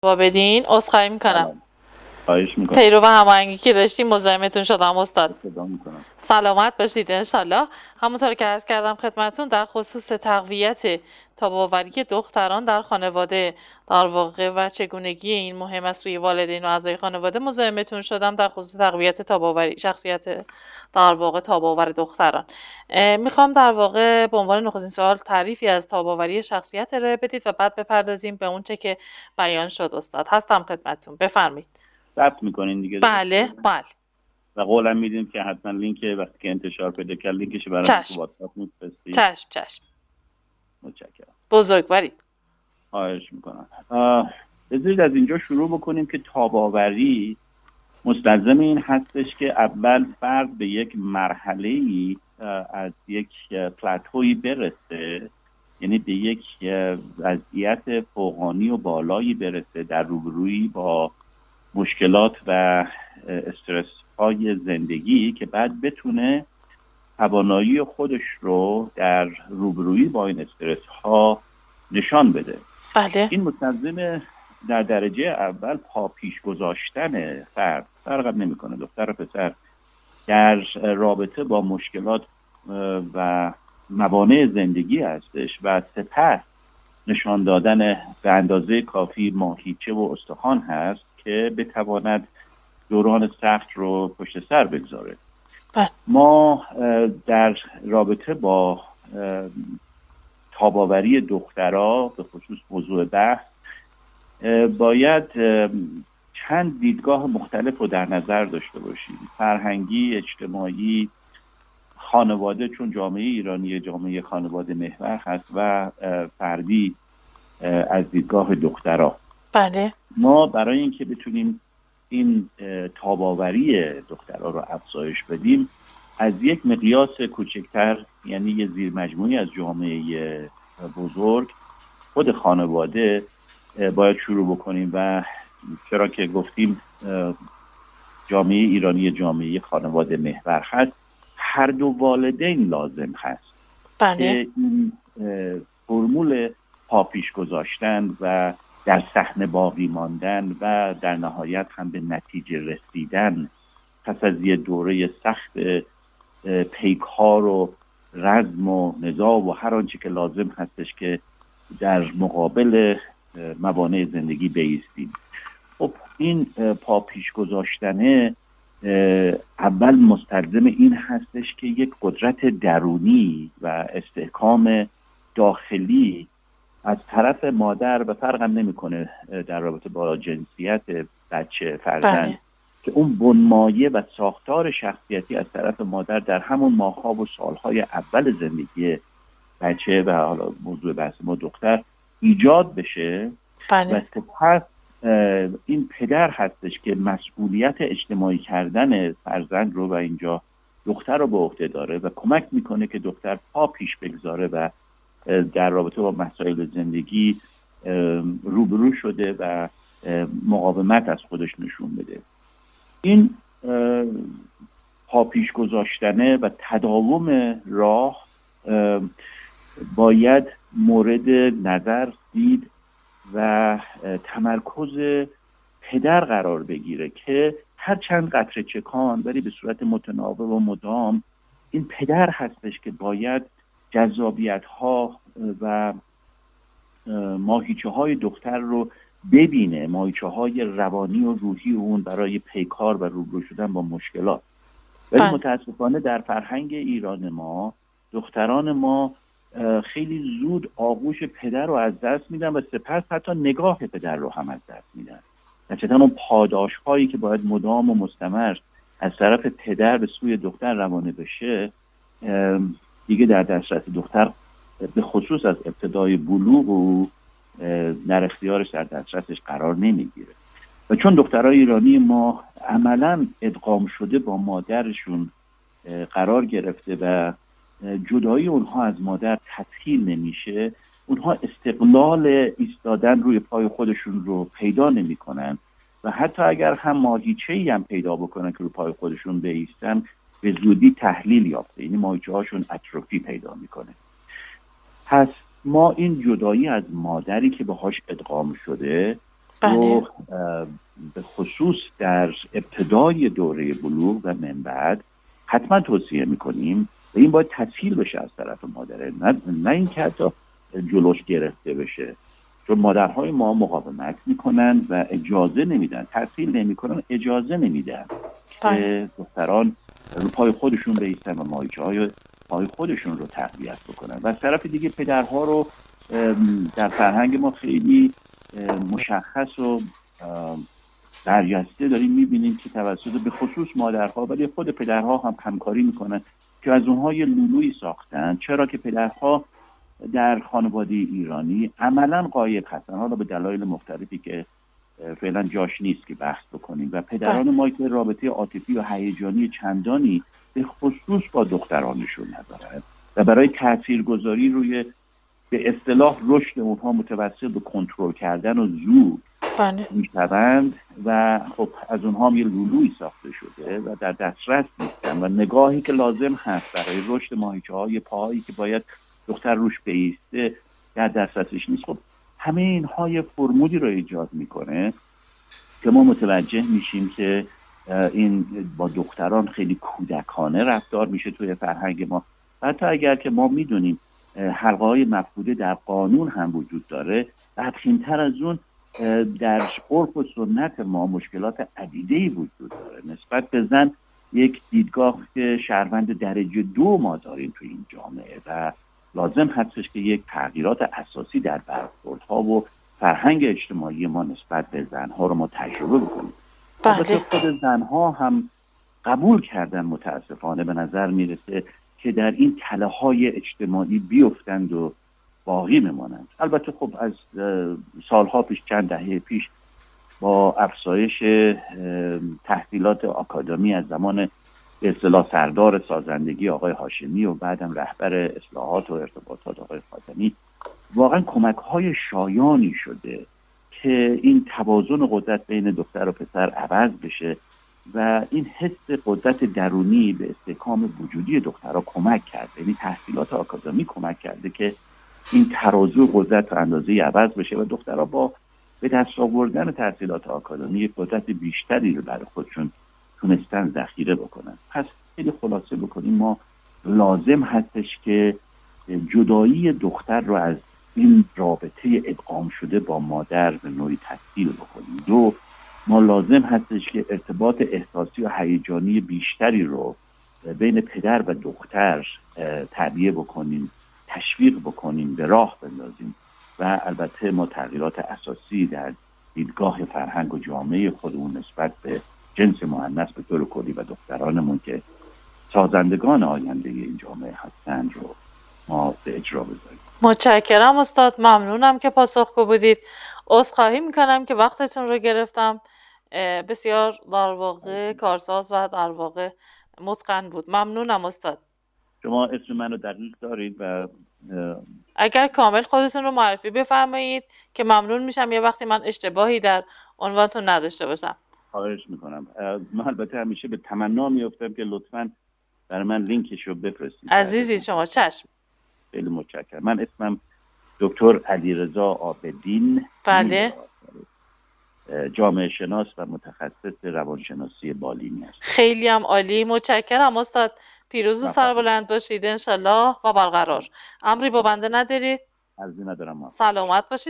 با بدین عذرخواهی میکنم. سلام. خواهش میکنم. پیرو هماهنگی که داشتیم مزاحمتون شدم استاد. صدا میکنم. سلامت باشید انشالله. همونطور که عرض کردم خدمتون در خصوص تقویت تاب‌آوری دختران در خانواده در واقع و چگونگی این مهم است روی والدین و اعضای خانواده مزاحمتون شدم در خصوص تقویت تاب‌آوری شخصیت در واقع تاب‌آور دختران. میخوام در واقع به عنوان نخستین سوال تعریفی از تاب‌آوری شخصیت ارائه بدید و بعد بپردازیم به اون چه که بیان شد. استاد هستم خدمتتون، بفرمایید. ثبت میکنین دیگه؟ بله بله. و قولم میدیم که حتما لینک وقتی که انتشار پیدا کرد لینکش برای چشم. واتساپ میفرستید. چشم. متشکرم. بزرگوارید. خواهش میکنم. بذارید از اینجا شروع بکنیم که تاب‌آوری مستلزم این هستش که اول فرد به یک مرحله‌ای از یک پلاتویی برسه، یعنی به یک وضعیت فوقانی و بالایی برسه در روبرویی با مشکلات و استرس های زندگی که بعد بتونه توانایی خودش رو در روبرویی با این استرس ها نشان بده. بله. این مستلزم در درجه اول پا پیش گذاشتن فرد، فرقم نمیکنه دختر و پسر، در رابطه با مشکلات و موانع زندگی هستش و سپس نشان دادن به اندازه کافی ماهیچه و استخوان هست که بتواند دوران سخت رو پشت سر بگذاره. ما در رابطه با تاب‌آوری دخترها به خصوص موضوع بحث باید چند دیدگاه مختلف رو در نظر داشته باشیم: فرهنگی، اجتماعی، خانواده، چون جامعه ایرانی جامعه خانواده محور هست، و فردی از دیدگاه دخترها. بله. ما برای اینکه بتونیم این تاب‌آوری دخترها رو افزایش بدیم از یک مقیاس کوچکتر، یعنی یه زیر مجموعی از جامعه بزرگ، خود خانواده، باید شروع بکنیم. و چرا که گفتیم جامعه ایرانی جامعه خانواده محور هست، هر دو والدین لازم هست. بله. که این فرمول پاپیش گذاشتن و در صحنه باقی ماندن و در نهایت هم به نتیجه رسیدن پس از یه دوره سخت پیکار و رزم و نزاع و هر آنچه که لازم هستش که در مقابل موانع زندگی بایستیم. خب این پاپیش گذاشتنه اول مستلزم این هستش که یک قدرت درونی و استحکام داخلی از طرف مادر، و فرقم نمیکنه در رابطه با جنسیت بچه فرزند، که اون بنمایه و ساختار شخصیتی از طرف مادر در همون ماه‌ها و سالهای اول زندگی بچه و حالا موضوع بحث ما دختر ایجاد بشه. و سپس این پدر هستش که مسئولیت اجتماعی کردن فرزند رو و اینجا دختر رو به عهده داره و کمک میکنه که دختر پا پیش بگذاره و در رابطه با مسائل زندگی روبرو شده و مقاومت از خودش نشون بده. این پا پیش گذاشتنه و تداوم راه باید مورد نظر دید و تمرکز پدر قرار بگیره که هر چند قطره چکان ولی به صورت متناوب و مدام این پدر هستش که باید جذابیت ها و ماهیچه های دختر رو ببینه، ماهیچه های روانی و روحی اون برای پیکار و روبرو شدن با مشکلات. ولی متاسفانه در فرهنگ ایران ما دختران ما خیلی زود آغوش پدر رو از دست میدن و سپس حتی نگاه پدر رو هم از دست میدن. نتیجتا اون پاداش هایی که باید مدام و مستمر از طرف پدر به سوی دختر روانه بشه دیگه در دسترس دختر به خصوص از ابتدای بلوغ و در اختیارش در دسترسش قرار نمیگیره. و چون دخترای ایرانی ما عملاً ادغام شده با مادرشون قرار گرفته و جدایی اونها از مادر تسهیل نمیشه، اونها استقلال ایستادن روی پای خودشون رو پیدا نمیکنن و حتی اگر هم ماهیچه‌ای هم پیدا بکنن که روی پای خودشون بایستن به زودی تحلیل یافته، یعنی ماهیچه هاشون اتروفی پیدا میکنه. پس ما این جدایی از مادری که باهاش ادغام شده بله. رو به خصوص در ابتدای دوره بلوغ و من بعد حتما توصیه میکنیم و این باید تسهیل بشه از طرف مادره، نه اینکه حتی جلوش گرفته بشه، چون مادرهای ما مقاومت میکنن و اجازه نمیدن، تسهیل نمیکنن، اجازه نمیدن که دختران رو پای خودشون بیستن و ماهیچه های پای خودشون رو تقویت بکنن. و از طرف دیگه پدرها رو در فرهنگ ما خیلی مشخص و برجسته داریم میبینیم که توسط به خصوص مادرها ولی خود پدرها هم همکاری میکنن که از اونها یه لولویی ساختن، چرا که پدرها در خانواده ایرانی عملا غایب هستن، حالا به دلایل مختلفی که فعلا جاش نیست که بحث بکنیم، و پدران ما که رابطه عاطفی و هیجانی چندانی به خصوص با دخترانشون ندارن و برای تاثیرگذاری روی به اصطلاح رشد اونها متوسل به کنترل کردن و زور میشوند و خب از اونها هم یه لولویی ساخته شده و در دسترس نیستن و نگاهی که لازم هست برای رشد ماهیچه های پاهایی که باید دختر روش بیسته در دسترسش نیست. خب همه اینها یه فرمولی رو ایجاد میکنه که ما متوجه میشیم که این با دختران خیلی کودکانه رفتار میشه توی فرهنگ ما. حتی اگر که ما میدونیم حلقه های مفقوده در قانون هم وجود داره، بدخیمتر از اون در عرف و سنت ما مشکلات عدیده‌ای وجود داره نسبت به زن. یک دیدگاه که شهروند درجه 2 ما داریم توی این جامعه و لازم هستش که یک تغییرات اساسی در برخوردها و فرهنگ اجتماعی ما نسبت به زنها رو ما تجربه بکنیم. البته خود زنها هم قبول کردن متاسفانه به نظر میرسه که در این تله‌های اجتماعی بیفتند و باقی بمانند. البته خب از سالها پیش، چند دهه پیش، با افزایش تحصیلات آکادمی از زمان به اصطلاح سردار سازندگی آقای هاشمی و بعدم رهبر اصلاحات و ارتباطات آقای خاتمی، واقعا کمک‌های شایانی شده که این توازن قدرت بین دختر و پسر عوض بشه و این حس قدرت درونی به استحکام وجودی دخترها کمک کرده. یعنی تحصیلات آکادمی کمک کرده که این ترازو قدرت و اندازه عوض بشه و دخترها با به دست آوردن تحصیلات آکادمی قدرت بیشتری رو برای خودشون تونستن ذخیره بکنن. پس خیلی خلاصه بکنیم، ما لازم هستش که جدایی دختر رو از این رابطه ادغام شده با مادر به نوعی تسهیل بکنیم. دو، ما لازم هستش که ارتباط احساسی و هیجانی بیشتری رو بین پدر و دختر تعبیه بکنیم، تشویق بکنیم، به راه بندازیم و البته ما تغییرات اساسی در دیدگاه فرهنگ و جامعه خودمون نسبت به جنس مؤنث به طور کلی و دخترانمون که سازندگان آینده این جامعه هستند رو ما به اجرا بذاریم. متشکرم استاد، ممنونم که پاسخگو بودید. عذرخواهی میکنم که وقتتون رو گرفتم. بسیار در واقع کارساز و در واقع متقن بود. ممنونم استاد. شما اسم منو دقیق دارید و اگر کامل خودتون رو معرفی بفرمایید که ممنون میشم یه وقتی من اشتباهی در عنوانتون نداشته باشم. خواهش میکنم. من البته همیشه به تمنا میافتم که لطفاً برای من لینکش رو بفرستید. عزیزی شما، چشم. خیلی متشکرم. من اسمم دکتر علیرضا عابدین، بله، جامعه شناس و متخصص روانشناسی بالینی هستم. خیلی هم عالی، متشکرم استاد. پیروز و سربلند باشید انشالله و برقرار. امری با بنده ندارید؟ عرضی ندارم. سلامت باشید.